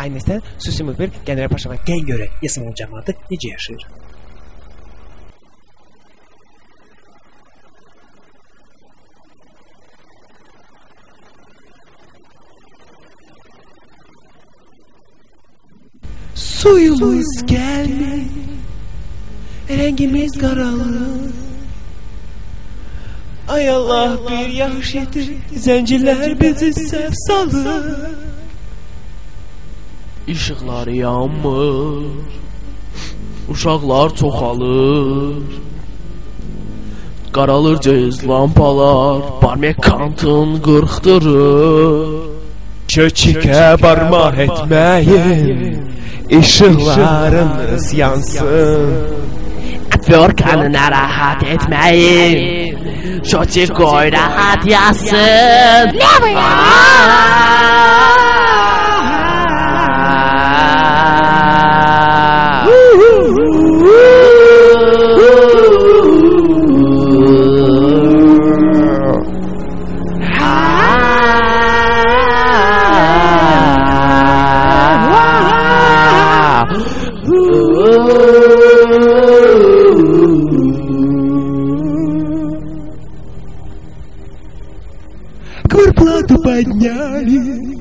Aynısından xüsusi müxbir General Paşava Gen görə İsmail cəmaatı necə yaşayır? Suyumuz geldi, rengimiz karanlık. Ay Allah bir yağış yetir, zenciler bizi sev salır. İşıqlar yanmır, uşaqlar çoxalır. Qaralır cez lampalar, barmek kantın qırxdırır. Çöçükə barmaq etməyin, ışıqlarınız yansın. Fırkanı narahat etmeyin, şoçik koy rahat yatsın. Ne bu ya? Квартплату подняли,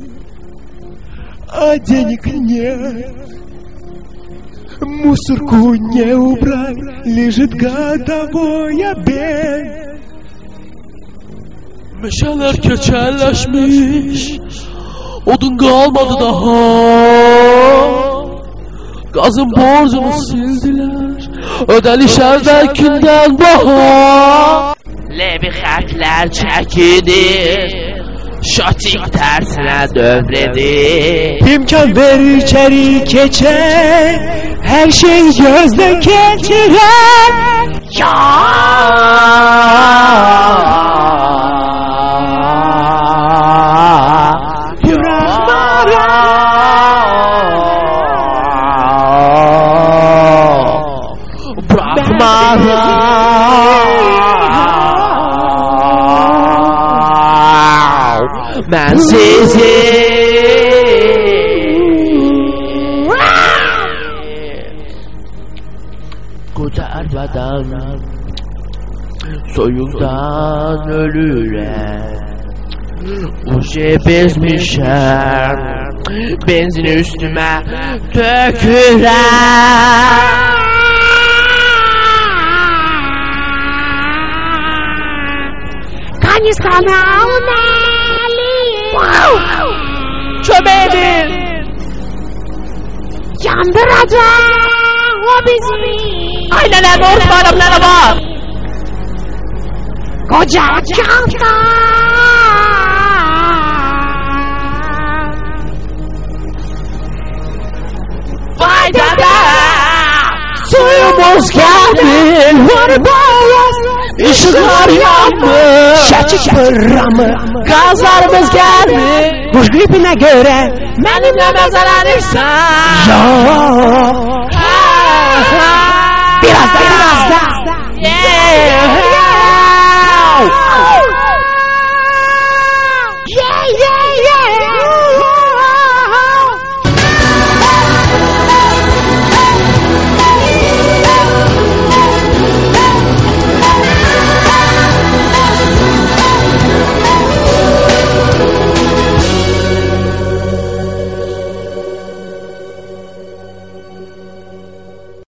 а денег нет. Мусорку не убрать, лежит годовой обед. Meşələr keçəlləşmiş, odun qalmadı daha. Qazın borcunu sildiler, ödəliş əvvəlkindən baha. Lebi xərclər çəkilir, şatik tərsinə dövredir. İmkan verir içeri geçer, her şey gözden geçiren. Ya! Ben sizi kurtarmadan soyuktan ölürüm. Uşe bezmişem, benzini üstüme dökürem. Kan sana uneli Çömeğin yandıracak o bizi. aynen öyle ortalım ne var? Koca kanta Vay dede! Suyumuz geldi, var boğaz, ışıklar yanmış. Şaçık pırramı, gazlarımız geldi. Kuş gripine göre Benimle mezelenirsen yok. Biraz da. Yeah!